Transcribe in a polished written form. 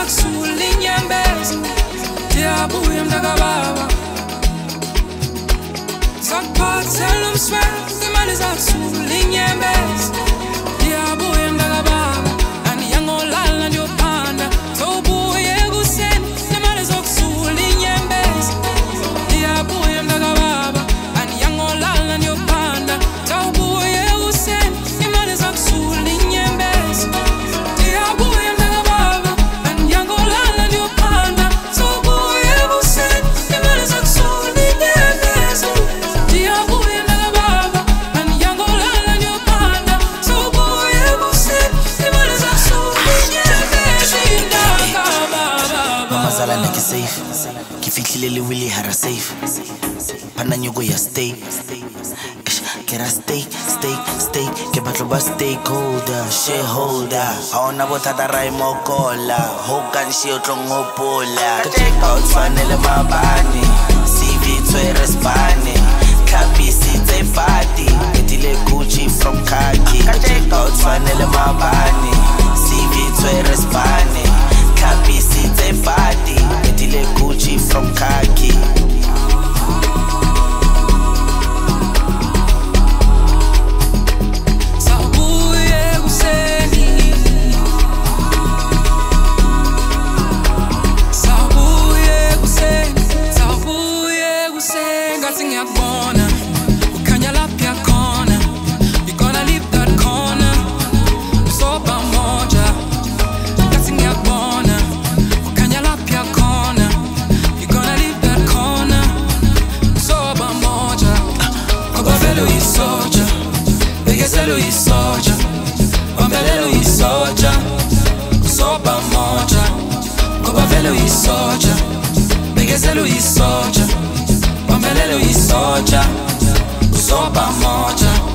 zakusula inyembezi ndiyabuya mntakababa sakuphathela umswelo imali zakusula inyembezi ndiyabuya mntakababa andiyangolala ndiyophanda sowubuye ekuseni nemali zokusula inyembezi ndiyabuya mntakababa andiyangolala ndiyophanda sowubuye ekuseni imali zokusula inyembezi ndiyabuya mntakababa andiyangolala ndiyophanda sowubuye ekuseni imali zokusula inyembezi ndiyabuya mntakababa andiyangolala ndiyophanda sowubuye ekuseni imali zokusula inyembezi Mamazala nake safe Kifihlile le wili hara safe Pana nyugo ya stay Get a steak Ke batlo ba stakeholder Shareholder Aona bothata rai mokola Hokan shi o tlo ngopola Ka check out fanele mabane CV tswere spane Klapi sitse party Etile Gucci from khaki Ka check out fanele mabane CV tswere spane Klapi sitse party Etile Gucci from khaki Begezelo isoja, bambelelo isoja, soba moja. Ngoba velo isoja, begezelo isoja, bambelelo isoja, soba moja.